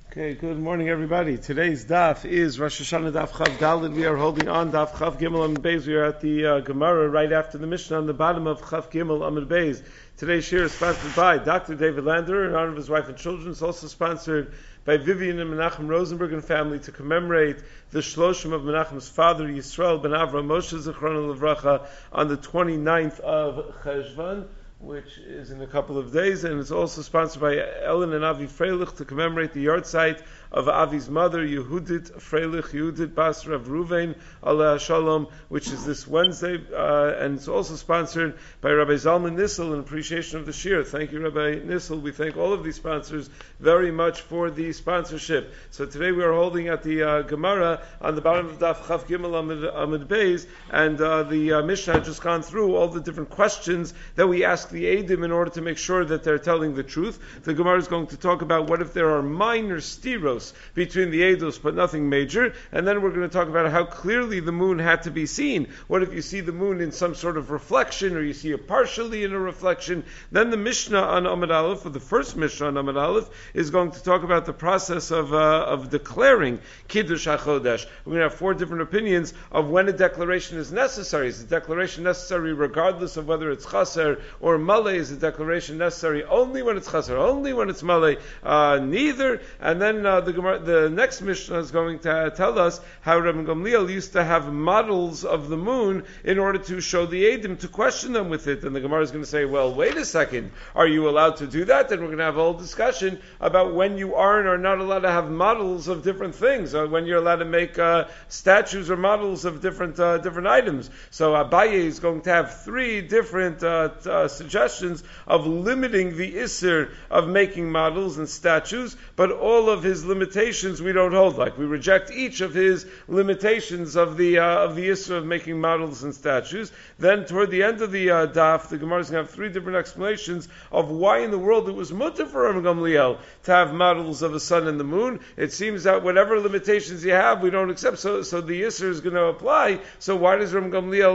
Okay, good morning, everybody. Today's daf is Rosh Hashanah daf Chav Daled. We are holding on daf Chav Gimel Amud Beis. We are at the Gemara right after the Mishnah on the bottom of Chav Gimel Amud Beis. Today's shir is sponsored by Dr. David Lander in honor of his wife and children. It's also sponsored by Vivian and Menachem Rosenberg and family to commemorate the Shloshim of Menachem's father, Yisrael ben Avram Moshe Zichrono Livracha, on the 29th of Cheshvan, which is in a couple of days, and it's also sponsored by Ellen and Avi Freilich to commemorate the yahrzeit of Avi's mother, Yehudit Freilich, Yehudit Bas Rav Ruvain Aleh Shalom, which is this Wednesday, and it's also sponsored by Rabbi Zalman Nissel in appreciation of the shir. Thank you, Rabbi Nissel. We thank all of these sponsors very much for the sponsorship. So today we are holding at the Gemara on the bottom of Daf Chav Gimel Amud Beis, and the Mishnah had just gone through all the different questions that we ask the Eidim in order to make sure that they're telling the truth. The Gemara is going to talk about what if there are minor stiros between the Eidos but nothing major, and then we're going to talk about how clearly the moon had to be seen. What if you see the moon in some sort of reflection, or you see it partially in a reflection? Then the Mishnah on Amud Aleph, or the first Mishnah on Amud Aleph, is going to talk about the process of declaring Kiddush HaChodesh. We're going to have four different opinions of when a declaration is necessary. Is the declaration necessary regardless of whether it's Chaser or Malay? Is the declaration necessary only when it's Chaser, only when it's Malay? Neither. And then the next Mishnah is going to tell us how Rabbi Gamliel used to have models of the moon in order to show the Eidim, to question them with it. And the Gemara is going to say, well, wait a second, are you allowed to do that? Then we're going to have a whole discussion about when you are and are not allowed to have models of different things, or when you're allowed to make statues or models of different items. So Abaye is going to have three different suggestions of limiting the Isser of making models and statues, but all of his limitations we don't hold. Like, we reject each of his limitations of the Isser of making models and statues. Then toward the end of the daf, the Gemara is going to have three different explanations of why in the world it was mutter for Rabbi Gamliel to have models of the sun and the moon. It seems that whatever limitations you have, we don't accept. So the Isser is going to apply. So why does Rabbi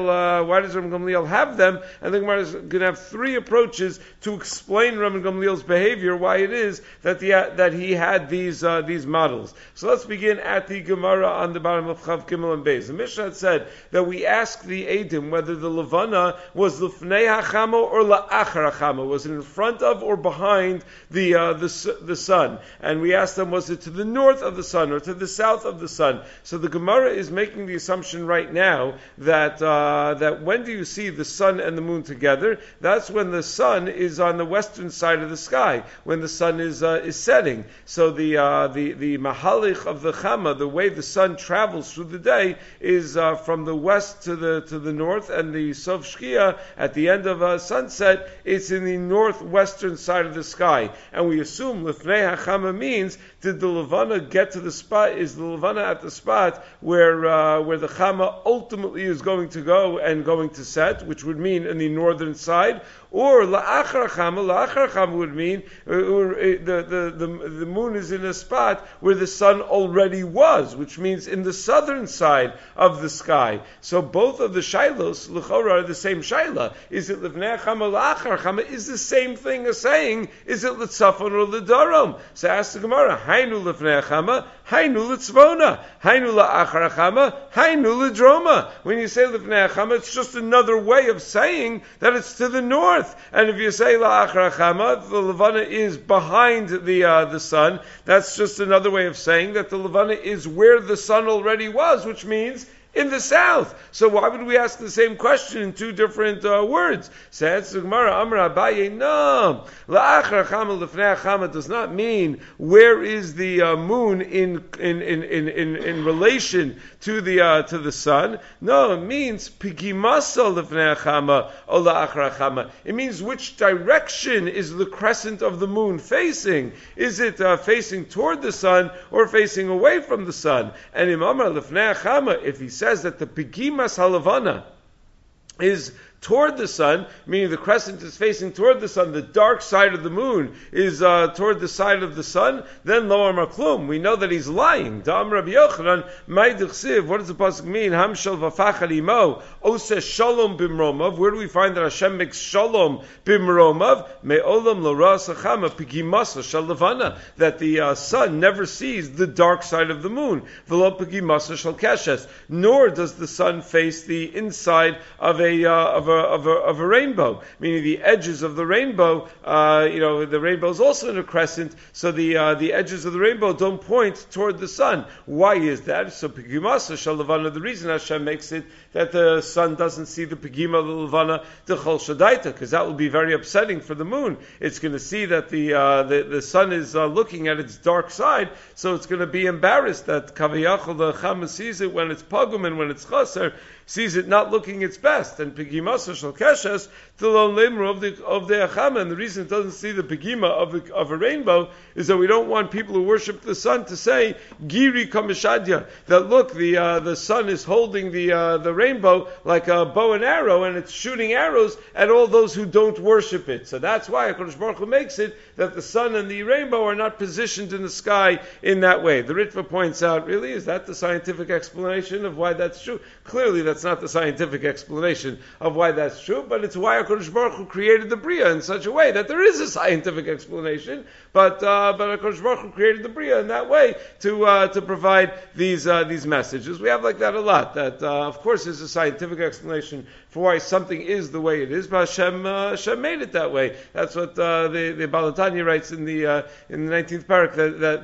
Gamliel have them? And the Gemara is going to have three approaches to explain Rabbi Gamliel's behavior, why it is that he had these models. So let's begin at the Gemara on the bottom of Chav Gimel and Beis. The Mishnah had said that we ask the Eidim whether the Levana was Lefnei HaChama or La'achar HaChama, was it in front of or behind the sun? And we asked them, was it to the north of the sun or to the south of the sun? So the Gemara is making the assumption right now that when do you see the sun and the moon together? That's when the sun is on the western side of the sky, when the sun is setting. So the mahalich of the Chama, the way the sun travels through the day, is from the west to the north, and the Sof Shkia at the end of sunset, it's in the northwestern side of the sky. And we assume Lefnei HaChama means, did the Levana get to the spot? Is the Levana at the spot where the Chama ultimately is going to go and going to set, which would mean in the northern side? Or La'achar HaChama would mean the moon is in a spot where the sun already was, which means in the southern side of the sky. So both of the Shilos, L'chora, are the same Shaila. Is it Lefnei HaChama, La'achar HaChama? Is the same thing as saying, is it L'tzafon or L'darom? So ask the Gemara, Hainu Lefnei HaChama, Hainu L'tzvona, Hainu La'achar HaChama, Hainu L'droma. When you say Lefnei HaChama, it's just another way of saying that it's to the north. And if you say La'achar HaChama, the Levana is behind the sun, that's just another way of saying that the Levana is where the sun already was, which means in the south. So why would we ask the same question in two different words? Says the Gemara, Amar Abaye, no. La'achar HaChama, Lefnei HaChama does not mean where is the moon in relation to the sun. No, it means Pigimasa Lefnei HaChama or La'achar HaChama. It means which direction is the crescent of the moon facing? Is it facing toward the sun or facing away from the sun? And Imam Lefnei HaChama, if he says that the Pigimas Halavana is toward the sun, meaning the crescent is facing toward the sun, the dark side of the moon is toward the side of the sun, then lo amar klum. We know that he's lying. Da'am Rabbi Yochanan, mai d'chsiv. What does the pasuk mean? Ham shel v'fachad imo, ose shalom bimromav. Where do we find that Hashem makes shalom bimromav? Me'olam l'ra sachama pigimasa shel levana. That the sun never sees the dark side of the moon. V'lo pigimasa shel keshes. Nor does the sun face the inside of a rainbow, meaning the edges of the rainbow. The rainbow is also in a crescent, so the edges of the rainbow don't point toward the sun. Why is that? So pigimasa shel levana. The reason Hashem makes it that the sun doesn't see the pigima levana dechol shadaita, because that will be very upsetting for the moon. It's going to see that the sun is looking at its dark side, so it's going to be embarrassed that kaviyachol the chama sees it when it's pagum and when it's chaser, sees it not looking its best. And pigimasa shel keshes tilon lemru of the achama. And the reason it doesn't see the pigima of a rainbow is that we don't want people who worship the sun to say giri kamishadya, that look, the sun is holding the rainbow like a bow and arrow, and it's shooting arrows at all those who don't worship it. So that's why HaKadosh Baruch Hu makes it that the sun and the rainbow are not positioned in the sky in that way. The Ritva points out, really, is that the scientific explanation of why that's true? Clearly that's not the scientific explanation of why that's true, but it's why HaKadosh Baruch Hu created the Bria in such a way that there is a scientific explanation, but HaKadosh Baruch Hu created the Bria in that way to provide these messages. We have like that a lot, that of course there's a scientific explanation for why something is the way it is, but Hashem made it that way. That's what the Balatanya writes in the 19th parak,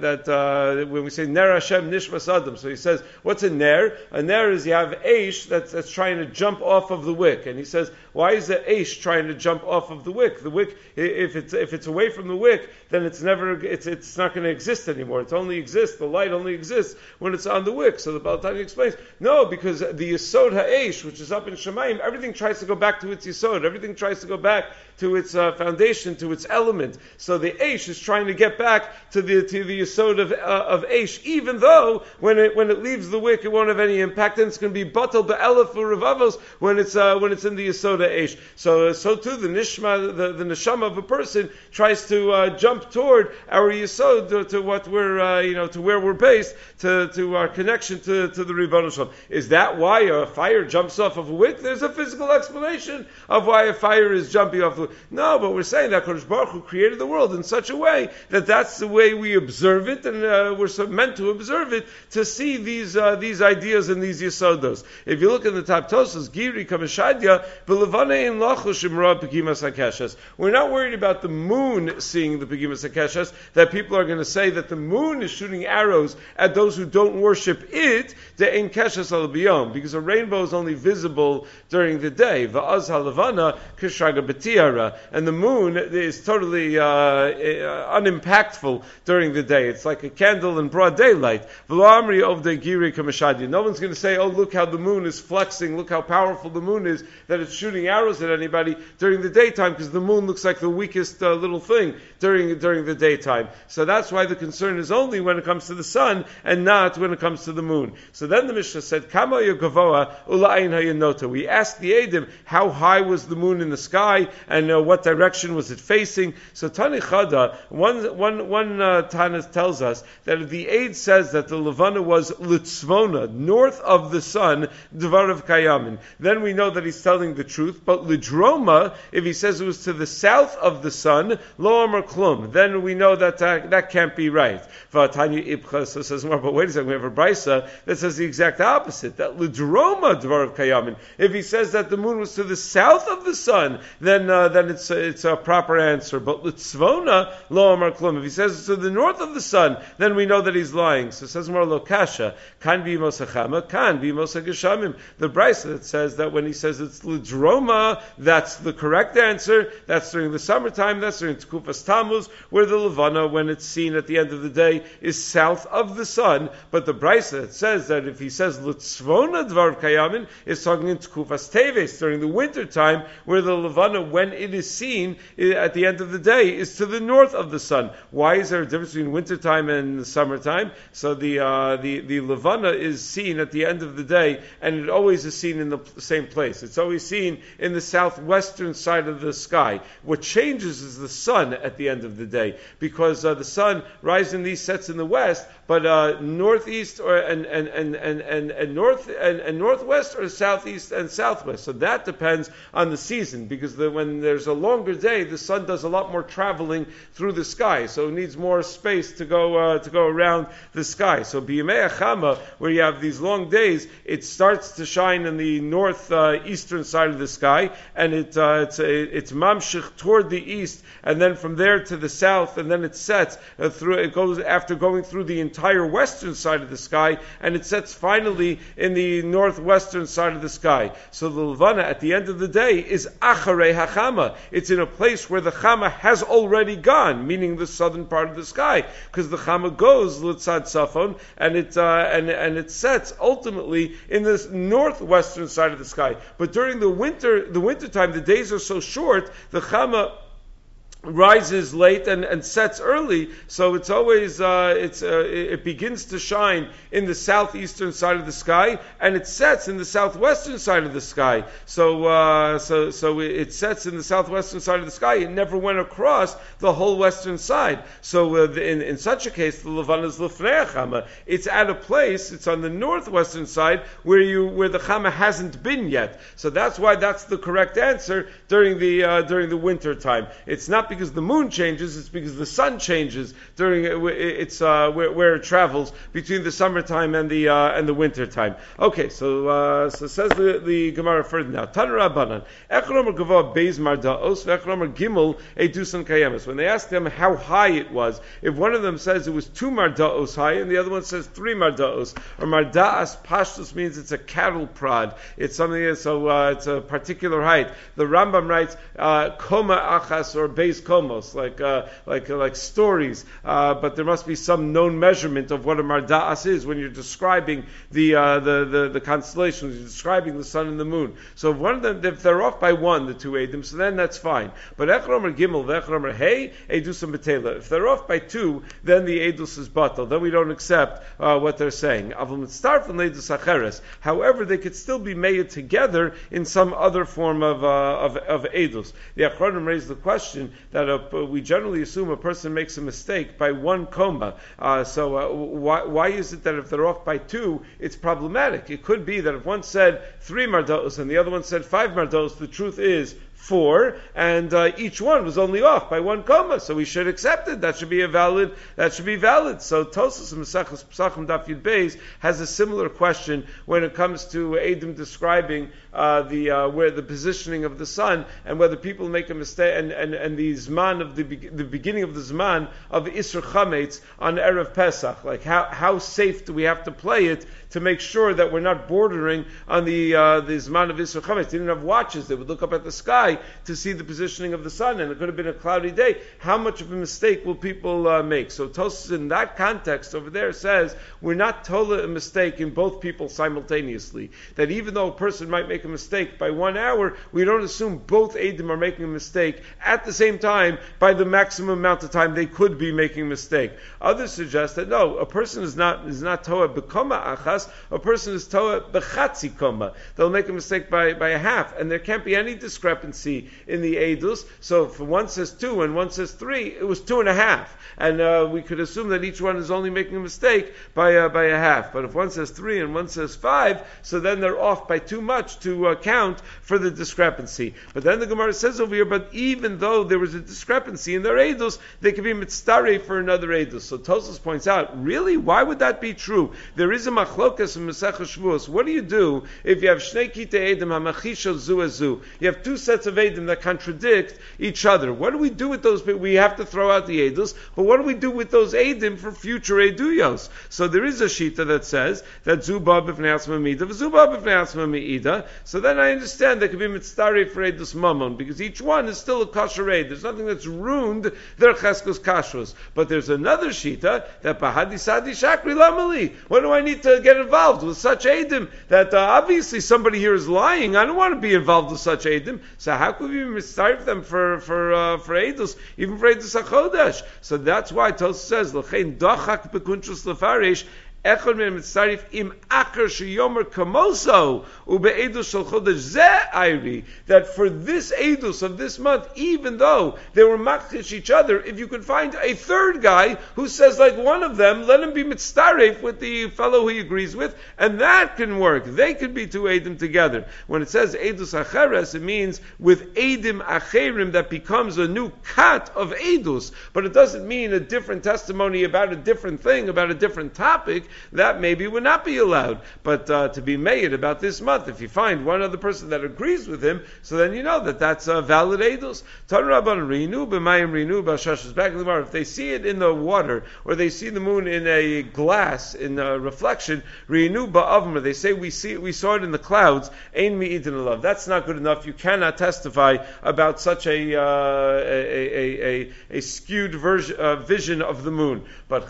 that when we say Ner Hashem Nishmas Adam, so he says, what's a Ner? A Ner is you have Eish that's trying to jump off of the wick, and he says, why is the Eish trying to jump off of the wick? The wick, if it's away from the wick, then it's not going to exist anymore. The light only exists when it's on the wick. So the Balatanya explains, no, because the Yesod HaEish, which is up in Shemayim, everything tries to go back to its Yesod. Everything tries to go back to its foundation, to its element. So the Eish is trying to get back to the Yesod of Eish, even though when it leaves the wick, it won't have any impact, and it's going to be batal be'elef u'revavos when it's in the Yesod of Eish. So too the neshama of a person tries to jump toward our Yesod, to what we're to where we're based, to our connection to the Ribono Shel Olam. Is that why a fire jumps off of a wick? There's a physical explanation of why a fire is jumping off the wick. No, but we're saying that HaKadosh Baruch Hu created the world in such a way that that's the way we observe it, and we're meant to observe it to see these ideas and these Yesodos. If you look in the top Tosas, Giri Kamishadya, B'levane in Lachush Imra Pegimas HaKeshes. We're not worried about the moon seeing the Pegimas HaKeshes, that people are going to say that the moon is shooting arrows at those who don't worship it, De'en Keshes al Biyom, because a rainbow is only visible during the day. Va'az haLevana Kishaga B'tiara, and the moon is totally unimpactful during the day. It's like a candle in broad daylight. V'lo of the Giri Kamishadya. No one's going to say, oh, look how the moon is flexing, look how powerful the moon is, that it's shooting arrows at anybody during the daytime, because the moon looks like the weakest little thing during the daytime. So that's why the concern is only when it comes to the sun and not when it comes to the moon. So then the Mishnah said, Kama Yogavoa Ula'in Hayanota. We asked the Eidim, how high was the moon in the sky, and what direction was it facing? So Tani Chada, one Tana tells us that the Eid says that the Levana was Litzvona, north of the sun, Dvarav Kayamin. Then we know that he's telling the truth. But Lidroma, if he says it was to the south of the sun, Lo Amar Klum, then we know that that can't be right. Vatanya Ibcha, so says more, but wait a second, we have a Brisa that says the exact opposite, that Lidroma Dvarav Kayamin. If he says that the moon was to the south of the sun, then it's a proper answer. But Litzvona, Lo Amar Klum. If he says it's to the north of the sun, then we know that he's lying. So it says more Lokasha, Kan bi Mosachama, Kan bi Mosageshamim. The Brisa that says that when he says it's Lidroma, that's the correct answer. That's during the summertime, that's during Tkufas Tammuz, where the Levana, when it's seen at the end of the day, is south of the sun. But the Brisa that says that if he says Litzvona Dvar Kayamin, is talking in Tkufas Teves, during the winter time, where the Levana, when it is seen at the end of the day is to the north of the sun. Why is there a difference between wintertime and summertime? So the Levana is seen at the end of the day, and it always is seen in the same place. It's always seen in the southwestern side of the sky. What changes is the sun at the end of the day, because the sun rises in the east, sets in the west, but northeast or and northwest or southeast and southwest. So that depends on the season, because when there's a longer day, the sun does a lot more traveling through the sky, so it needs more space to go around the sky. So b'yamei hachama, where you have these long days, it starts to shine in the northeastern side of the sky, and it's mamshich toward the east, and then from there to the south, and then it sets through. It goes after going through the entire western side of the sky, and it sets finally in the northwestern side of the sky. So the Levana at the end of the day is acharei hachama. It's in a place where the chama has already gone, meaning the southern part of the sky, because the chama goes l'tzad safon, and it sets ultimately in the northwestern side of the sky. But during the winter time, the days are so short, the chama rises late and sets early, so it's always it begins to shine in the southeastern side of the sky, and it sets in the southwestern side of the sky. So it sets in the southwestern side of the sky. It never went across the whole western side. So in such a case, the Levana is lefnei chama. It's at a place. It's on the northwestern side where the chama hasn't been yet. So that's why that's the correct answer during the winter time. It's not because the moon changes, it's because the sun changes during where it travels between the summertime and the winter time. Okay, so says the Gemara further now. Tan Rabbanan, Echromer Gava Beis Mardaos, Echromer Gimel Edusan Kayemes. When they ask them how high it was, if one of them says it was 2 Mardaos high, and the other one says 3 Mardaos, or Mardaas Pashtus means it's a cattle prod. It's something it's a particular height. The Rambam writes Koma Achas or Beis Komos, like stories, but there must be some known measurement of what a Mardaas is when you're describing the constellations, you're describing the sun and the moon. So if one of them, if they're off by 1, the 2 Eidim, so then that's fine. But Echromer Gimel, Echromer Hey, Edusam Betela. If they're off by 2, then the Edus is batal. Then we don't accept what they're saying. However, they could still be made together in some other form of Edus. The Achronim raised the question that we generally assume a person makes a mistake by 1 koma. Why is it that if they're off by 2, it's problematic? It could be that if one said 3 mardos and the other one said 5 mardos, the truth is 4, and each one was only off by 1 koma, so we should accept it. That should be valid. So Tosas Mesachos Pesachim Daf Yud Beis has a similar question when it comes to Eidim describing where the positioning of the sun, and whether people make a mistake, and the Zman of the beginning of the Zman of Isser Chametz on Erev Pesach, like how safe do we have to play it to make sure that we're not bordering on the Zman of Isser Chametz. They didn't have watches. They would look up at the sky to see the positioning of the sun, and it could have been a cloudy day. How much of a mistake will people make? So Tosfos in that context over there says we're not told a mistake in both people simultaneously. That even though a person might make a mistake by 1 hour, we don't assume both Eidim are making a mistake at the same time by the maximum amount of time they could be making a mistake. Others suggest that no, a person is not toa bekoma achas, a person is toa bechatzi koma. They'll make a mistake by a half, and there can't be any discrepancy in the Eidus. So if one says 2 and one says 3, it was 2.5. And we could assume that each one is only making a mistake by a half. But if one says 3 and one says 5, so then they're off by too much to account for the discrepancy. But then the Gemara says over here, but even though there was a discrepancy in their Eidus, they could be mitztare for another Eidus. So Tosfos points out, really? Why would that be true? There is a machlokas in Masechah Shavuos. What do you do if you have shnei kitei Eidim hamachisha zu azu? You have 2 sets of Eidim that contradict each other. What do we do with those? We have to throw out the Eidus, but what do we do with those Eidim for future Eiduyos? So there is a shita that says that Zuba b'fnei asma mi'ida, Zuba b'fnei asma mi'ida. So then I understand there could be mitztari for Eidus mamon, because each one is still a kosher Eid. There's nothing that's ruined their cheskos kashrus. But there's another shita that bahadi sadi shakri lamali. What do I need to get involved with such Eidim? That obviously somebody here is lying. I don't want to be involved with such Eidim. So So how could we mitzaref them for Eidus, even for Eidus HaChodesh? So that's why Tosfos says, L'chein dochak bekuntrus lefarish, Echad min mitzarif im akar sheyomer kamoso ubeedus shel chodesh zeh ayri, that for this edus of this month, even though they were makdish each other, if you could find a third guy who says like one of them, let him be mitzarif with the fellow he agrees with, and that can work. They could be two edim together. When it says edus acheres, it means with edim acherim that becomes a new kat of edus, but it doesn't mean a different testimony about a different thing, about a different topic. That maybe would not be allowed. But to be made about this month, if you find one other person that agrees with him, so then you know that that's valid edus. Back in the Gemara, if they see it in the water, or they see the moon in a glass, in a reflection, they say we saw it in the clouds, that's not good enough. You cannot testify about such a skewed vision of the moon. But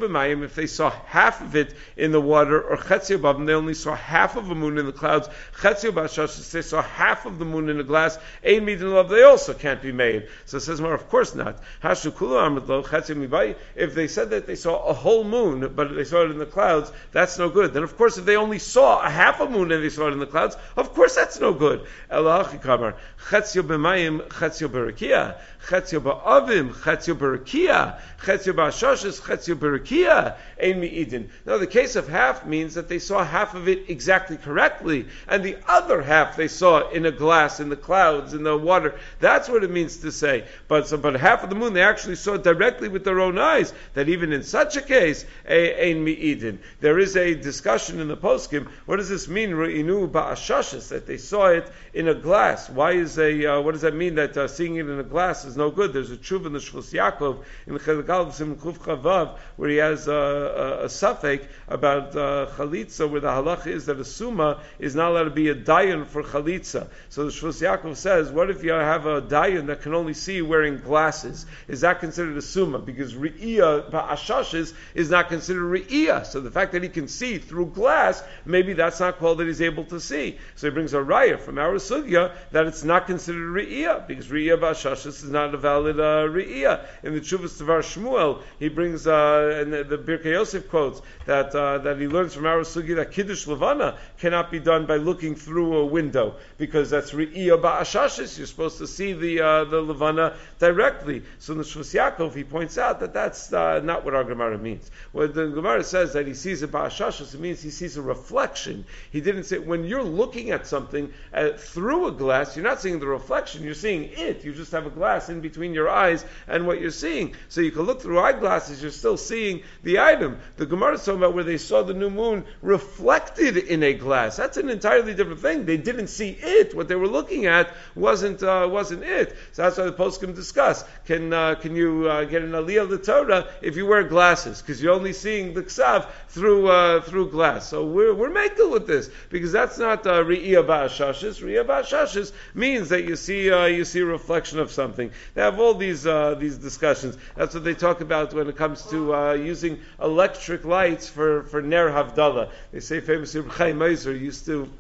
if they saw half of it in the water, or chetzio bavim, they only saw half of a moon in the clouds. Chetzio b'ashashis, they saw half of the moon in a glass. Ein midin love, they also can't be made. So it says more, of course not. Hashu kulu amritlo chetzio mibai. If they said that they saw a whole moon, but they saw it in the clouds, that's no good. Then of course, if they only saw a half a moon and they saw it in the clouds, of course that's no good. Elachi kamar chetzio b'mayim chetzio b'rakia. Chetzio ba'avim, chetzio b'rakia, chetzio ba'ashashis, chetzio b'rakia, ein mi'idin. Now the case of half means that they saw half of it exactly correctly, and the other half they saw in a glass, in the clouds, in the water. That's what it means to say. But half of the moon they actually saw directly with their own eyes, that even in such a case, ein mi'idin. There is a discussion in the poskim, what does this mean, re'inu ba'ashashis, that they saw it in a glass? What does that mean that seeing it in a glass is no good? There's a tshuva in the Shvus Yaakov in the Chelik Aleph Siman Kuf Chavav where he has a suffix about chalitza, where the halacha is that a summa is not allowed to be a dayan for chalitza. So the Shvus Yaakov says, what if you have a dayan that can only see wearing glasses? Is that considered a summa? Because re'iyah ba'ashashes is not considered re'iyah. So the fact that he can see through glass, maybe that's not called that he's able to see. So he brings a raya from our sugya that it's not considered re'iyah, because re'iyah ba'ashashes is not a valid re'iyah. In the Tshuvas Tvar Shmuel, he brings, and the Birkei Yosef quotes, that he learns from our sugi that Kiddush Levana cannot be done by looking through a window, because that's re'iyah ba'ashashis. You're supposed to see the Levana directly. So in the Shvus Yaakov, he points out that that's not what our Gemara means. When the Gemara says that he sees it ba'ashashis, it means he sees a reflection. He didn't say, when you're looking at something through a glass, you're not seeing the reflection, you're seeing it. You just have a glass in between your eyes and what you're seeing. So you can look through eyeglasses, you're still seeing the item. The Gemara is talking about where they saw the new moon reflected in a glass. That's an entirely different thing. They didn't see it. What they were looking at wasn't it. So that's why the poskim discuss. Can you get an aliyah of the Torah if you wear glasses? Because you're only seeing the ksav through glass. So we're making with this, because that's not re'iyah ba'ashashis. Re'iyah ba'ashashis means that you see a reflection of something. They have all these discussions. That's what they talk about when it comes to using electric lights for Ner Havdalah. They say famously Reb Chaim Ozer used to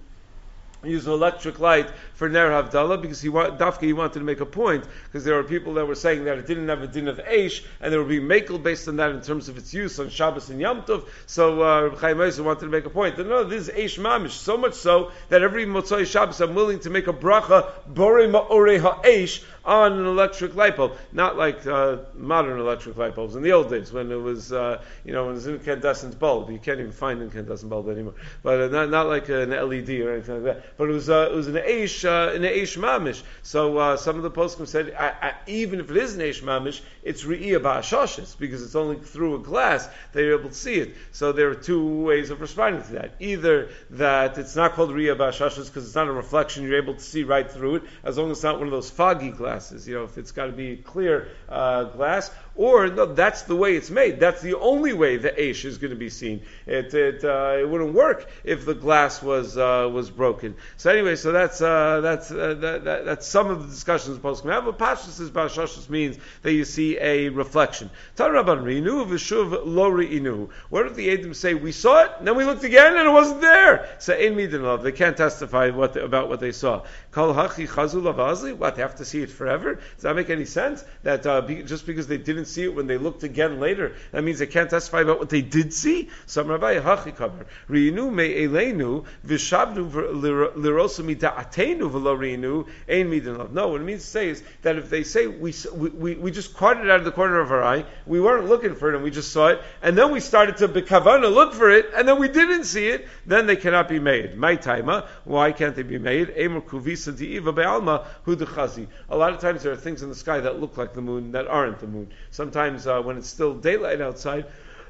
use an electric light for Ner Havdalah because he wanted to make a point, because there were people that were saying that it didn't have a din of Eish, and there would be Mekel based on that in terms of its use on Shabbos and Yom Tov. So Reb Chaim Ozer wanted to make a point that no, this is Eish Mamish, so much so that every Motzai Shabbos I'm willing to make a bracha Borei Ma'orei HaEish on an electric light bulb, not like modern electric light bulbs in the old days when it was when it was an incandescent bulb. You can't even find incandescent bulb anymore, but not like an LED or anything like that. But it was an eish mamish. So some of the poskim said even if it is an eish mamish, it's re'iyah ba'ashashis, because it's only through a glass that you're able to see it. So there are two ways of responding to that: either that it's not called re'iyah ba'ashashis because it's not a reflection, you're able to see right through it, as long as it's not one of those foggy glasses. If it's got to be clear glass, or no, that's the way it's made. That's the only way the Eish is going to be seen. It wouldn't work if the glass was broken. So anyway, so that's some of the discussions the Poskim have. But Pashtus is Bashashus means that you see a reflection. Tan Rabban Reinu v'shuv lo reinu. What if the Edom say we saw it, and then we looked again and it wasn't there? So ein midin love. They can't testify about what they saw. Kol hachi chazul avazli. What, they have to see it forever? Does that make any sense? That just because they didn't see it when they looked again later, that means they can't testify about what they did see? Some Rabbi hachi kamer reinu me elenu v'shavnu lirosu mida'atenu v'lo reinu ein midin love. No, what it means to say is that if they say we just caught it out of the corner of our eye, we weren't looking for it and we just saw it, and then we started to bekavana look for it, and then we didn't see it, then they cannot be made. My taima, why can't they be made? Emer kuvisa di'iva be'alma hu dechazi. A lot of times there are things in the sky that look like the moon that aren't the moon. Sometimes when it's still daylight outside,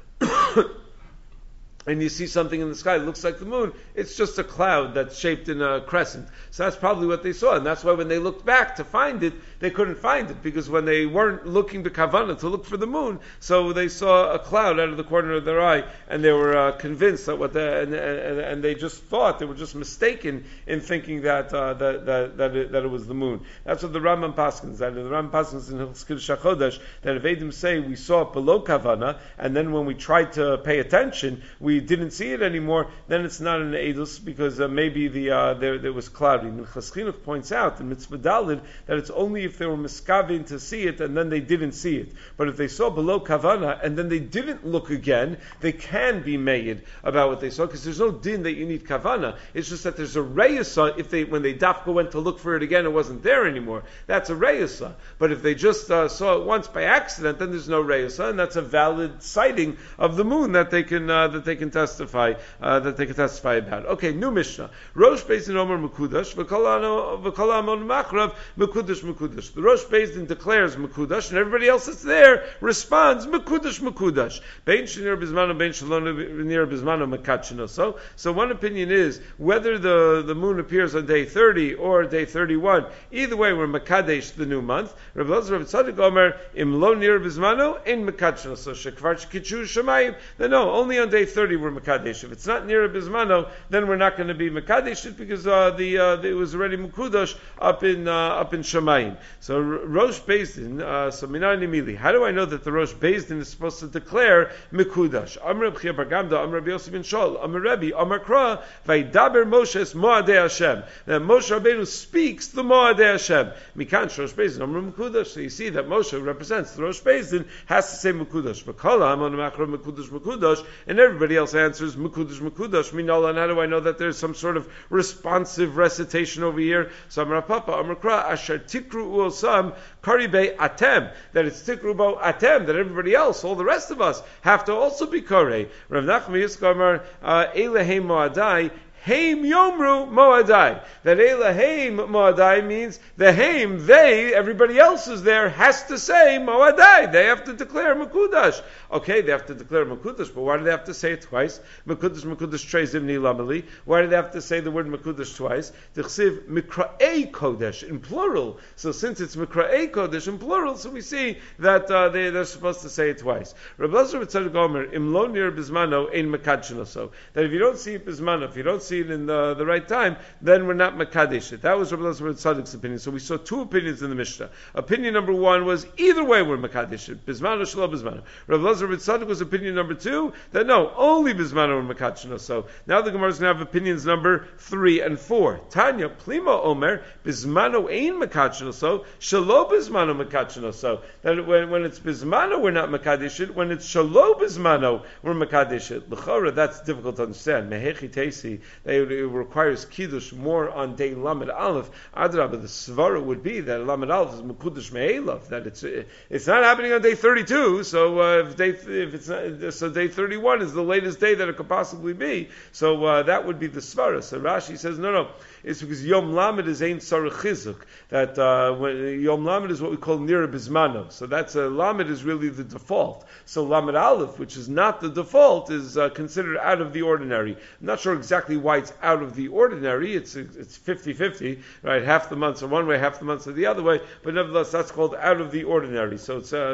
and you see something in the sky that looks like the moon, it's just a cloud that's shaped in a crescent. So that's probably what they saw, and that's why when they looked back to find it, they couldn't find it, because when they weren't looking to Kavana to look for the moon, so they saw a cloud out of the corner of their eye, and they were convinced that and they just thought, they were just mistaken in thinking that it was the moon. That's what the Rambam paskins. That the Rambam paskins in Hilchos Kiddush HaChodesh, that if Edom say we saw it below Kavana, and then when we tried to pay attention, we didn't see it anymore, then it's not an edus, because maybe there was cloudy. Minchas Chinuch points out in Mitzvah Dalid that it's only if they were miskavin to see it and then they didn't see it. But if they saw below kavana and then they didn't look again, they can be made about what they saw, because there's no din that you need kavana. It's just that there's a reyasa when they dafka went to look for it again, it wasn't there anymore. That's a reyasa. But if they just saw it once by accident, then there's no reyasa, and that's a valid sighting of the moon that they can testify about. Okay, new Mishnah. Rosh Beis Din Omer Mekudash, v'kol Amon Machrav Mekudash. The Rosh Beis Din declares Mekudash, and everybody else that's there responds Mekudash. Bein Shenir Bizmano, Bein Shalom Nir Bizmano Mekachino. So one opinion is whether the moon appears on day 30 or day 31. Either way, we're Mekadesh the new month. Rav Elazar Rav Tzadok Omer Im Lo Nir Bizmano Ein Mekachino. So Shekvar Shekichu Shemayim. Then no, only on day 30 we're Mekadesh. If it's not near Bismano, then we're not going to be Mekadesh because it was already Mekudash up in Shamayim. So Rosh Beis Din, so Minani Mili. How do I know that the Rosh Beis Din is supposed to declare Mekudash? Amr Reb Chia bar Gamda, Amr Reb Yosef ben Shol, Amr Rebbe, Amr Kra, Vaydaber Moshe Moadei Hashem. That Moshe Rabbeinu speaks the Moadei Hashem. Mikan Rosh Beis Din, Amr Mekudash. So you see that Moshe represents the Rosh Beis Din, has to say Mekudash. V'kol Amon Machra Mekudash, and everybody else answers Mekudash. Minola, and how do I know that there's some sort of responsive recitation over here? So Amar Papa, Amar Kra, Asher Tikru Uosam, Karibei Atem, that it's Tikru Bo Atem, that everybody else, all the rest of us, have to also be Kare. Rav Nachman Yiskamar, Elehem Moadai, Haim Yomru Moadai. That Elohim Moadai means the Haim, they, everybody else is there, has to say Moadai. They have to declare Mekudash. Okay, they have to declare Mekudash, but why do they have to say it twice? Mekudash Trezim Nilamali. Why do they have to say the word Mekudash twice? Tichsiv Mikra'ei Kodesh in plural. So since it's Mikra'ei Kodesh in plural, so we see that they're supposed to say it twice. Rabbi Elazar Tzadok Omer, Im lo nir bizmano ein mekadshino. So that if you don't see it bizmano, if you don't see it in the right time, then we're not mekadesh it. That was Rabbi Elazar Tzadok's opinion. So we saw two opinions in the Mishnah. Opinion number one was either way we're mekadesh it, bizmano shelo bizmano. Rabbi Elazar Tzadok was opinion number two that no, only bizmano we're mekadshino. So now the Gemara is going to have opinions number 3 and 4. Tanya Plima Omer bizmano ein mekadshino. So shelo bizmano mekadshino. So that when it's bizmano we're not mekadesh it. When it's shelo bizmano we're mekadesh it. L'chora, that's difficult to understand. Mehechi teisi. It requires kiddush more on day Lamed Aleph. Adrabah, the svara would be that Lamed Aleph is mekudesh me'elav, that it's not happening on day 32. So day 31 is the latest day that it could possibly be. So that would be the svara. So Rashi says no. It's because Yom Lamed is Ein Tzarech Chizuk. That when Yom Lamed is what we call Nira Bizmano. So that's Lamed is really the default. So Lamed Aleph, which is not the default, is considered out of the ordinary. I'm not sure exactly why why it's out of the ordinary. It's 50-50, right? Half the months are one way, half the months are the other way. But nevertheless, that's called out of the ordinary. So it's a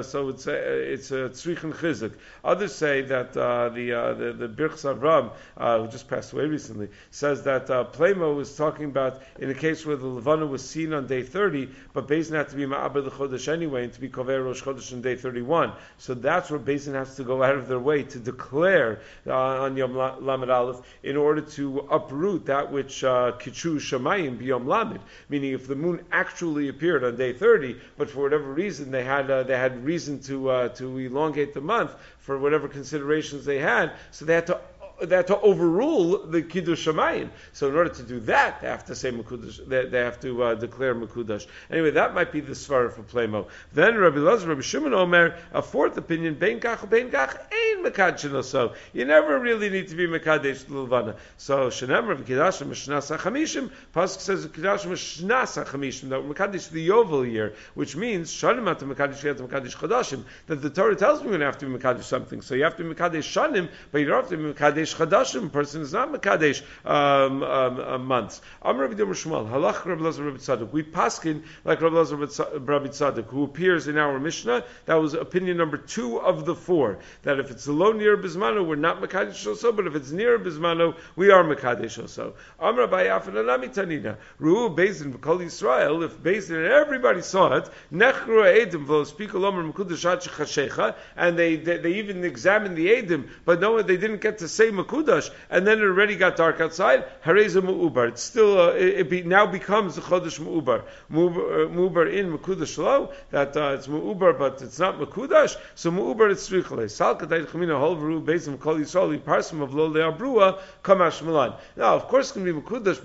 tzrichen chizuk. Others say that the Birchs Avram, who just passed away recently, says that Plemo was talking about in a case where the Levana was seen on day 30, but Beis Din had to be Ma'aber the Chodesh anyway, and to be Kovei Rosh Chodesh on day 31. So that's where Beis Din has to go out of their way to declare on Yom Lamed Aleph in order to uproot that which Kichu Shamayim B'Yom Lamed. Meaning, if the moon actually appeared on day 30, but for whatever reason they had reason to elongate the month for whatever considerations they had, so they had to overrule the Kiddush Shamayim. So in order to do that, they have to say Mekudash. They have to declare Mekudash. Anyway, that might be the svara for Plemo. Then Rabbi Elazar, Rabbi Shimon Omer, a fourth opinion, Bein Kach, Ein Mekadesh. So you never really need to be Mekadesh L'Levana. So Shenem Rabbi Kidashim Mishnas HaChamishim, Pasuk says Kidashim Mishnas HaChamishim, that Mekadesh the Yovel year, which means Shanim at Mekadesh Yet Mekadesh Chodashim, that the Torah tells me you're going to have to be Mekadesh something. So you have to be Mekadesh Shanim, but you don't have to be Mekadesh Chadashim. Person is not Mekadesh months. Amar Rabbi Domer Shmuel, Halach Rabbi Elazar Rabbi Tzadok. We paskin like Rabbi Elazar Rabbi Tzadok, who appears in our Mishnah. That was opinion number 2 of the 4. That if it's low near Bismano, we're not Mekadesh also, but if it's near Bismano, we are Mekadesh also. Amar Rabbi Yafan Alami Tanina, Ru'u Beis Din V'Kol Yisrael. If Beis Din and everybody saw it, Nechru Eidim V'Lo Speak Alomer Mekudash Ad Shechashecha, and they even examined the Eidim, but no, they didn't get to say Mekudash, and then it already got dark outside. Hareza Mu'ubar. It's still now becomes the Chodesh Mu'ubar. Mu'ubar in Mekudash Lo, that it's Mu'ubar, but it's not Mekudash. So Mu'ubar it's Tzrichle. Sal Kadai Chemina Holveru Beis Din Kol Yisrael Parsim of Lo Le'abrua Kamash Milan. Now, of course, it can be Mekudash,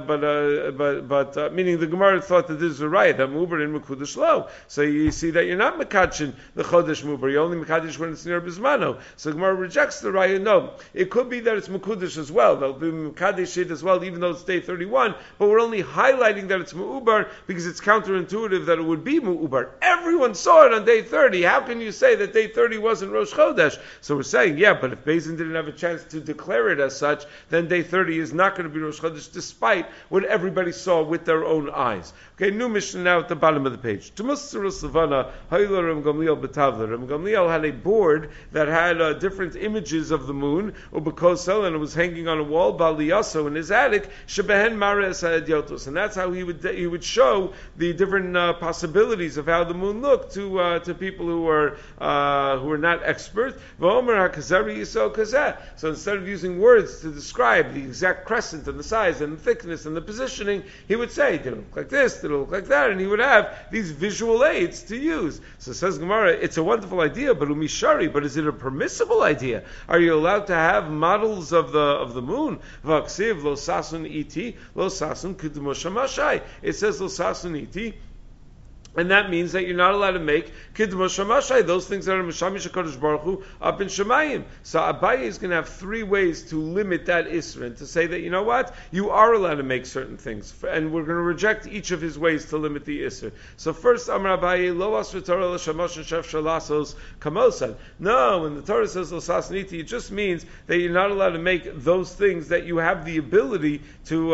but meaning the Gemara thought that this is a right that Mu'ubar in Mekudash Lo. So you see that you're not Mekadshin the Chodesh Mu'ubar. You only Mekadesh when it's near Bismano. So the Gemara rejects the right. No, it could be that it's Mekudash as well. They'll be Mekadesh it as well, even though it's day 31. But we're only highlighting that it's Mu'ubar because it's counterintuitive that it would be Mu'ubar. Everyone saw it on day 30. How can you say that day 30 wasn't Rosh Chodesh? So we're saying, yeah, but if Beis Din didn't have a chance to declare it as such, then day 30 is not going to be Rosh Chodesh, despite what everybody saw with their own eyes. Okay, new Mishnah now at the bottom of the page. Tumus Tzurus Levana, Hayla Ram Gamliel B'Tavla. Ram Gamliel had a board that had different images of the moon, Ubekosel, and it was hanging on a wall, Baliyaso, in his attic, Shebehen Mares Adiotos. And that's how he would show the different possibilities of how the moon looked to people who were not experts. V'omer HaKazari Yisrael Kazeh. So instead of using words to describe the exact crescent and the size and the thickness and the positioning, he would say, did it look like this, did it look like that, and he would have these visual aids to use. So says Gemara, it's a wonderful idea, but umishari, but is it a permissible idea? Are you allowed to have models of the moon? V'aksiv lo sasun iti, lo sasun k'dmoshamashai. It says lo sasun iti. And that means that you're not allowed to make Kiddush Shamashai, those things that are Mishamish HaKadosh Baruch Hu up in Shemayim. So Abaye is going to have 3 ways to limit that Isra, and to say that, you know what, you are allowed to make certain things, and we're going to reject each of his ways to limit the Isra. So first, Amar Abaye, Lo Asr Torah L'Shamash and Shef Shalasos Kamosan. No, when the Torah says Lo Sasniti, it just means that you're not allowed to make those things that you have the ability to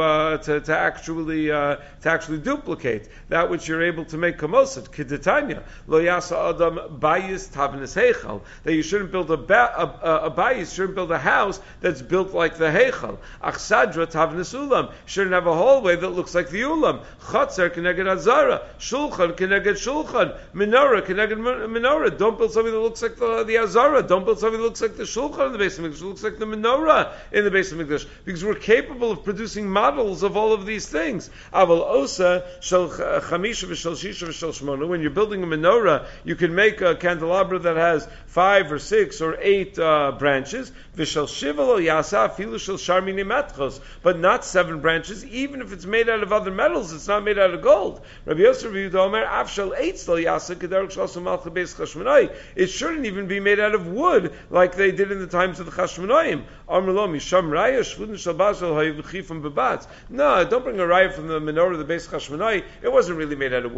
actually duplicate, that which you're able to make Kamosat, Kidetanya, Lo Yasa Adam Bayis Tavnis Heichal, that you shouldn't build a bayis, shouldn't build a house that's built like the Heichal. Achsadra Tavnis Ulam, shouldn't have a hallway that looks like the Ulam. Chatzer Keneged Azara, Shulchan Keneged Shulchan, Menorah Keneged Menorah. Don't build something that looks like the Azara. Don't build something that looks like the Shulchan in the base of Mikdash, looks like the Menorah in the base of Mikdash, because we're capable of producing models of all of these things. Aval Osa Shel Chamisha V'Shel Shisha V'Shel Shmona. When you're building a menorah, you can make a candelabra that has 5 or 6 or 8 branches. V'Shel Shiva Lo Yasa Afilu Shel Sharmini Matchos, but not 7 branches. Even if it's made out of other metals, it's not made out of gold. Rabbi Yosef Yehuda Af Shel Eitz Lo Yasa Kederach Shel Malcha Beis Chashmonai. It shouldn't even be made out of wood like they did in the times of the Chashmonaim. Amar Lo Misham Raya Shvudin Shel Basel Hayivchifim Bebatz. No, don't bring a raya from the menorah of the Beis Chashmonai. It wasn't really made out of wood. It was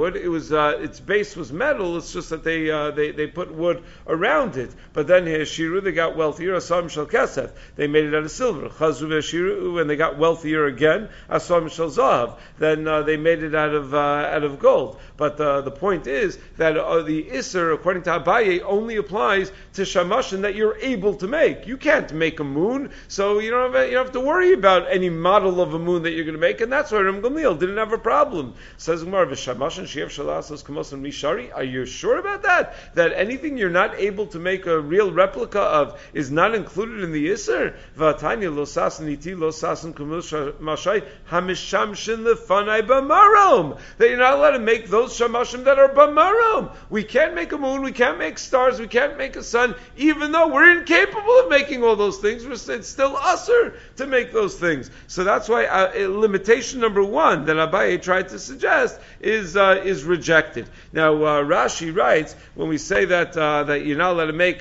was its base was metal. It's just that they put wood around it. But then Shiru, they got wealthier. Asam shel kesef, they made it out of silver. Chazu v'Shiru, when they got wealthier again, Asam shel zahav, then they made it out of gold. But the point is that the Isser, according to Abaye, only applies to shamashin that you're able to make. You can't make a moon, so you don't have to worry about any model of a moon that you're going to make, and that's why Ram Gamliel didn't have a problem. Says Gemara, "V'shamashin she'ev shalasas kamosan mishari." Are you sure about that? That anything you're not able to make a real replica of is not included in the Isser? V'atanya lo sasan iti lo sasan kumil mashai hamishamshin lefanai b'marom. That you're not allowed to make those shamashim that are b'marom. We can't make a moon, we can't make stars, we can't make a sun, even though we're incapable of making all those things. It's still usher to make those things. So that's why limitation number one that Abaye tried to suggest is rejected. Now Rashi writes, when we say that you're not allowed to make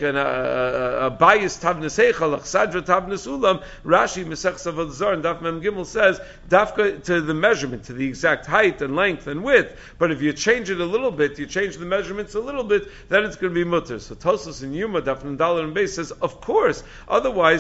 a bias tavnes heichal, a chsadra tavnes ulam, Rashi Mesech Avodah Zarah and Daf Mem Gimel says dafka to the measurement, to the exact height and length and width. But if you change it a little bit, you change the measurements a little bit, then it's going to be mutter. So Tosfos in Yuma Daf Nandal and Beis says, of course. Otherwise,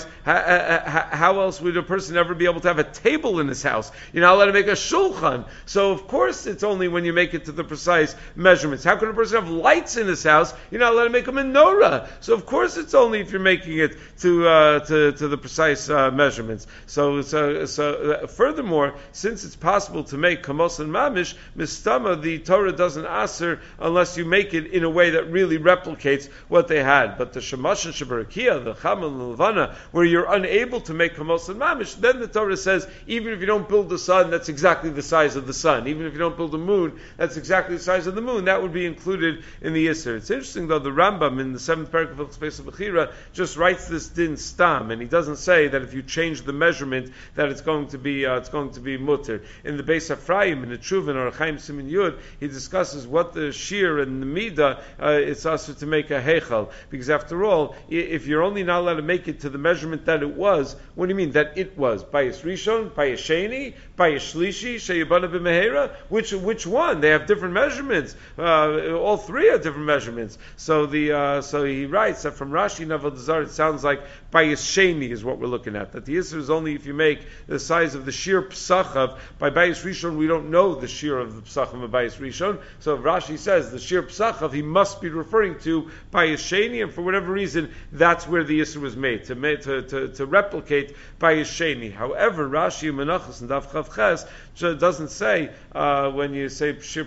how else would a person ever be able to have a table in his house? You're not allowed to make a shulchan. So of course it's only when you make it to the precise measurements. How can a person have lights in his house? You're not allowed to make a menorah. So of course it's only if you're making it to the precise measurements. So furthermore, since it's possible to make kamos and mamish, mistama, the Torah doesn't aser unless you make it in a way that really replicates what they had. But the shamash and shabarakia, the cham and levana, where you're unable to make kamos and mamish, then the Torah says, even if you don't build the sun, that's exactly the size of the sun. Even if you don't build a moon, that's exactly the size of the moon. That would be included in the Isser. It's interesting though, the Rambam in the 7th paragraph of Space of Bechira just writes this din stam, and he doesn't say that if you change the measurement that it's going to be mutter. In the Beis Ephraim, in the Tshuvin or Chaim Simin Yud, he discusses what the shear and the midah it's also to make a heichal, because after all, if you're only not allowed to make it to the measurement that it was, what do you mean that it was? Bayis Rishon, Bayis Sheni, Bayis Shlishi, Sheyabana b'Mehera? Which one? They have different measurements. All three have different measurements. So he writes that from Rashi and Avodah Zarah, it sounds like Bayis Sheni is what we're looking at. That the Isser is only if you make the size of the sheer Psachav. By Bayis Rishon, we don't know the sheer of the Psachav of Bayis Rishon. So if Rashi says the sheer Psachav, he must be referring to Bayis Sheni, and for whatever reason, that's where the Isser was made, to replicate Bayis Sheni. However, Rashi and Menachos and Daf Chav Ches doesn't say when you say shir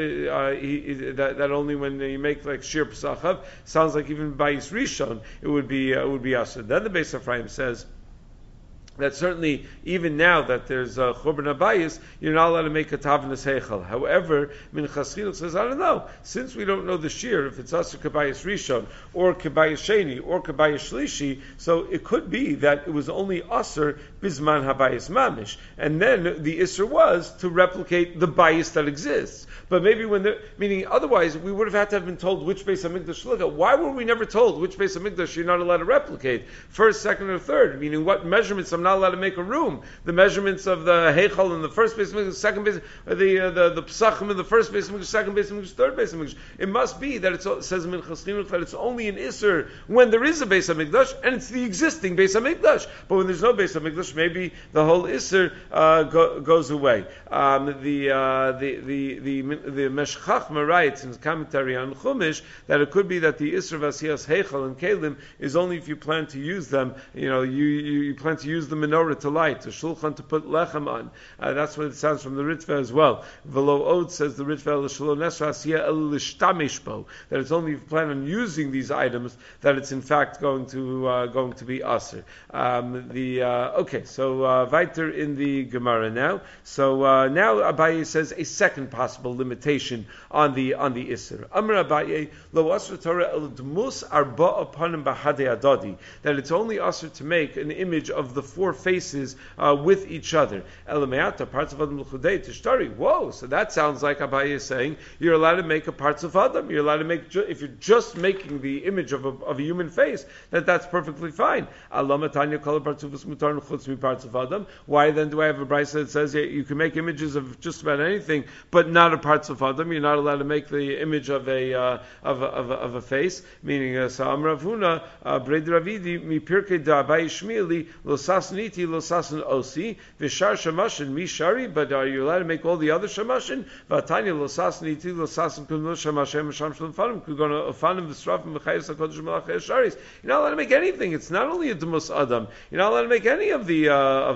that only when you make like shir psachav. Sounds like even Bayis Rishon it would be asur. Then the Beis Ephraim says that certainly, even now that there's Churban Abayis, you're not allowed to make a Tavnas Heichal. However, Minchas Chinuch says, I don't know, since we don't know the shear, if it's Asur Kabayis Rishon, or Kabayis Sheni, or Kabayis Shlishi, so it could be that it was only Asur Bizman Habayis Mamish. And then the Isser was to replicate the bias that exists. But maybe meaning otherwise, we would have had to have been told which Beis HaMikdash to look at. Why were we never told which Beis HaMikdash you're not allowed to replicate? First, second, or third? Meaning what measurements I'm not allowed to make a room. The measurements of the Heichal in the first Beis HaMikdash, second Beis, the Psachim in the first Beis HaMikdash, second Beis HaMikdash, third Beis HaMikdash. It must be that it says in Minchas Chinuch that it's only an Isser when there is a Beis HaMikdash, and it's the existing Beis HaMikdash. But when there's no Beis HaMikdash, maybe the whole Isser goes away. The Meshech Chochmah writes in his commentary on Chumash that it could be that the Isser of Asiyas Heichal and Kelim is only if you plan to use them. You plan to use the menorah to light, the shulchan to put lechem on. That's what it sounds from the Ritva as well. Velo Od says the Ritva l'shelo nesra asiyah el lishtamish bo, that it's only if you plan on using these items that it's in fact going to be aser. Okay, so weiter in the Gemara now. So now Abaye says a second possible limitation on the Isser. Amar Abaye lo asr Torah el dmus arba upanim b'hadei adadi, that it's only asr to make an image of the four four faces with each other. Elameata, parts of Adam l'chudei tishtari. Whoa, so that sounds like Abaye is saying you're allowed to make a parts of Adam. You're allowed to make, if you're just making the image of a human face, that's perfectly fine. Alamatanya kol partzufus mutar chutz mi parts of Adam. Why then do I have a brisa that says you can make images of just about anything, but not a parts of Adam? You're not allowed to make the image of a face. Meaning, Sa'am Ravuna, Bred Ravidi, mi pirke da Abaye shmieli lo sasan iti lo sasan osi v'shar shamashin mi shari. But are you allowed to make all the other shamashin? V'atanya lo sasan iti lo sasan kumlo shamashem sham shalom fanim kugona ofanim v'srafim v'chayis hakodesh malachei sharis. You're not allowed to make anything. It's not only a demus adam. You're not allowed to make any of the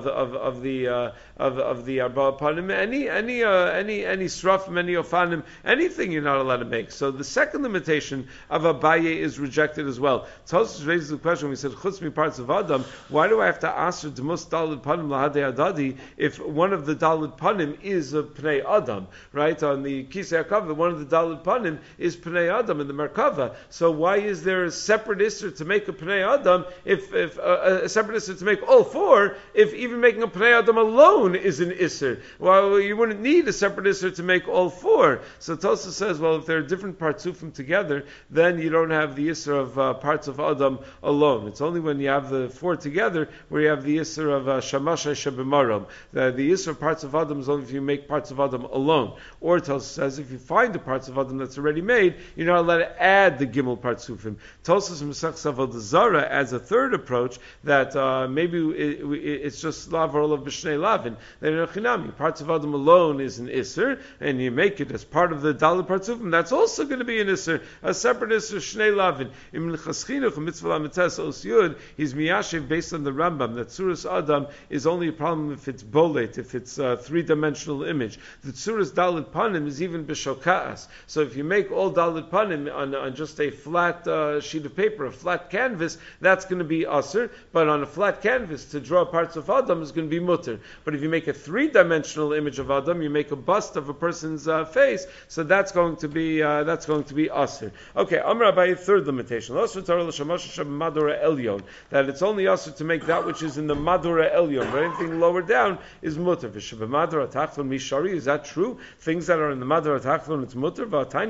arba panim, any srafim, any ofanim, anything you're not allowed to make. So the second limitation of Abaye is rejected as well. Tosfos raises the question. We said chutz mi parts of Adam. Why do I have to answer demus dalid panim lahadei adadi if one of the dalid panim is a pnei Adam, right? On the Kisei HaKavah, one of the dalid panim is pnei Adam in the Merkava. So why is there a separate isser to make a pnei Adam if a separate isser to make all four if even making a pnei Adam alone is an isser? Well, you wouldn't need a separate isser to make all four. So Tosfos says, well, if there are different partsufim together, then you don't have the isser of parts of Adam alone. It's only when you have the four together where you have the isser of shamasha shebemaram. The isser of parts of Adam is only if you make parts of Adam alone. Or Tosfos says if you find the parts of Adam that's already made, you're not allowed to add the gimel partsufim. Tosfos Masechus Avodah Zarah adds a third approach that maybe it's just lav or olav b'shnei lavin. Parts of Adam alone is an isser, and you make it as part of the daled partsufim. That's also going to be an isser, a separate isser shnei lavin. In Chaschinuch mitzvah lamites osyud, he's miyashiv based on the Rambam that Tzuras Adam is only a problem if it's bolet, if it's a three-dimensional image. The Tzuras daled panim is even b'shokaas. So if you make all daled panim on just a flat sheet of paper, a flat canvas, that's going to be asr. But on a flat canvas to draw parts of Adam is going to be mutter. But if you make a three-dimensional image of Adam, you make a bust of a person's face, so that's going to be asr. Okay, Amar Abaye, third limitation. That it's only asr to make that which is in the Madura Elyon, but anything lower down is mutter. Is that true? Things that are in the Madura Tachlon, it's mutter.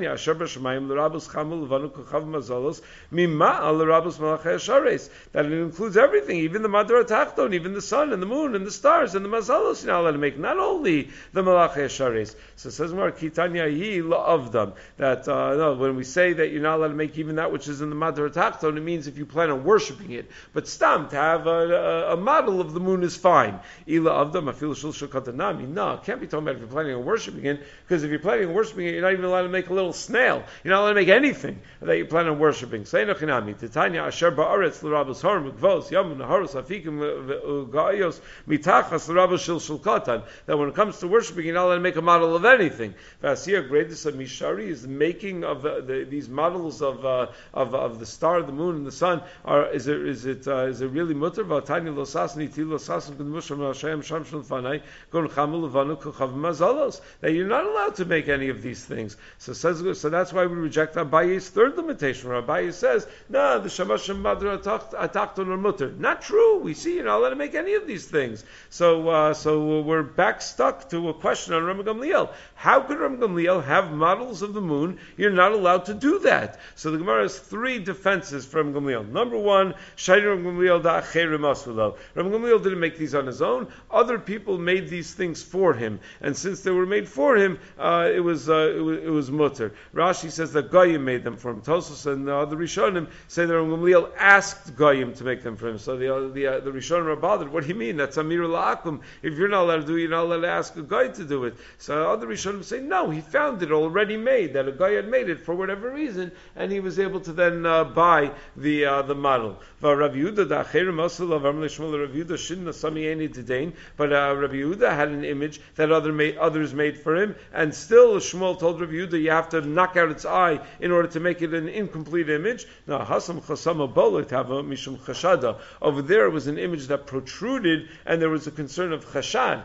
That it includes everything, even the Madura Tachlon, even the sun and the moon and the stars and the mazalos you're not allowed to make, not only the Malachei Shares. So it says Mar Kitanya Yi La'avdam, that no, when we say that you're not allowed to make even that which is in the Madura Tachton, it means if you plan on worshipping it. But stam, to have a model of the moon is fine. Ila Avdam, Afil Shul Shulkatanami. No, it can't be talking about if you're planning on worshipping it, because if you're planning on worshipping it, you're not even allowed to make a little snail. You're not allowed to make anything that you plan on worshipping. Seinachinami, Titania Asher Ba'aretz L'Rabos Horim Gvos Yamun Naharos Afikim Gaios Mitachas L'Rabos Shil Shulkatan. That when it comes to worshipping, you're not allowed to make a model of anything. Vasir Gradus of Mishari is the making of these models of the star, the moon, and the sun. Is it really mutter? Vatani losasni ti losasni k'dmusham Hashem shamshul fanai gon chamul levanu kuchav mazalos. That you're not allowed to make any of these things. So that's why we reject Abaye's third limitation. Where Abaye says, no, the shamashim madra atachton or mutter. Not true. We see you're not allowed to make any of these things. So we're back stuck to a question on Rambam Gamliel. How could Rambam Gamliel have models of the moon? You're not allowed to do that. So the Gemara has three defenses from Gamliel. Number one, Shayr Rambam Gamliel da'acherim asvelo. Rambam Gamliel didn't make these on his own. Other people made these things for him, and since they were made for him, it was mutter. Rashi says that Goyim made them for him. Tosfos and the other Rishonim say that Rambam Gamliel asked Goyim to make them for him. So the Rishonim are bothered. What do you mean? That's Amir La'akum. If you're not allowed to do it, you're not allowed to ask a guy to do it. So other Rishonim say, no, he found it already made, that a guy had made it for whatever reason, and he was able to then buy the model. But Rabbi Yehuda had an image that others made for him, and still Shmuel told Rabbi Yehuda you have to knock out its eye in order to make it an incomplete image. Now, over there was an image that protruded, and there was a concern of chashad.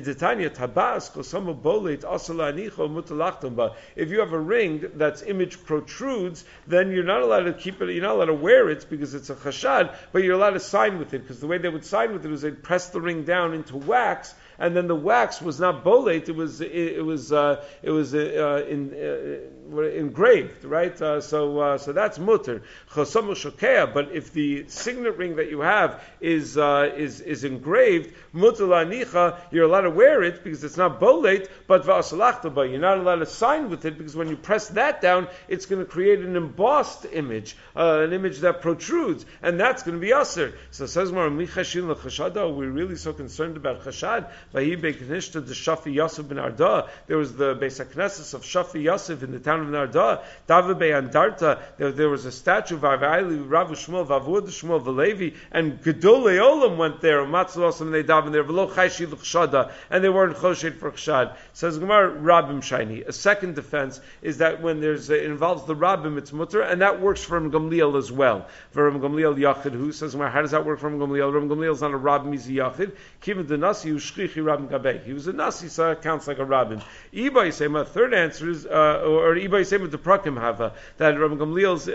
If you have a ring that's image protrudes, then you're not allowed to keep it, you're not allowed to wear it because it's a chashad, but you're allowed to sign with it, because the way they would would sign with it was they'd press the ring down into wax, and then the wax was not bolate; engraved, right? So that's mutter. But if the signet ring that you have is engraved, mutter la'anicha, you're allowed to wear it because it's not bolate, but va'asalachta, you're not allowed to sign with it because when you press that down, it's going to create an embossed image, an image that protrudes, and that's going to be aser. So it says, we're really so concerned about chashad. There was the Beis HaKnesses of Shafi Yosef in the town of Narda. David Be'andarta, there was a statue of Availi, Ravu Shmuel, Vavud Shmuel, Valevi, and Gedolei Olam went there, and they daven there, V'lo Chayshi l'chshada, and they weren't choshed for chshad. Says Gemara, Rabbim Shiny. A second defense is that when it involves the Rabbim, it's mutter, and that works for Gamliel as well. For Gamliel Yachid, who says, how does that work for Gamliel? Gamliel is not a Rabbim, he's a Yachid. Kiva the Nasi, Ushchichi Rabbim Gabei. He was a Nasi, so it counts like a Rabbin. Iba Yisema, third answer is, or Iba Yisema to Prakim Hava, that Rabbi Gamliel's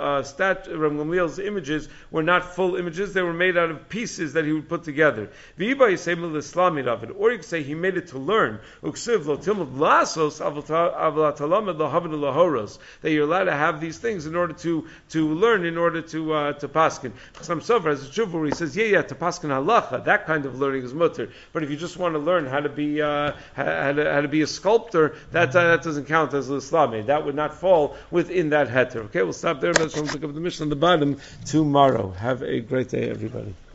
images were not full images, they were made out of pieces that he would put together. Iba Yisema l'Islamid of it, or you could say he made it to learn. Uksiv lo tilmud lasos avlatalamed lahavin lahoros, that you're allowed to have these things in order to learn, in order to paskin. Some sofer has a tshuva where he says, to paskin halacha, that kind of learning is mutter. But if you just want to learn how to be how to be a sculptor, that doesn't count as l'Islami. That would not fall within that heter. Okay, we'll stop there. Let's pick up the mission on the bottom tomorrow. Have a great day, everybody.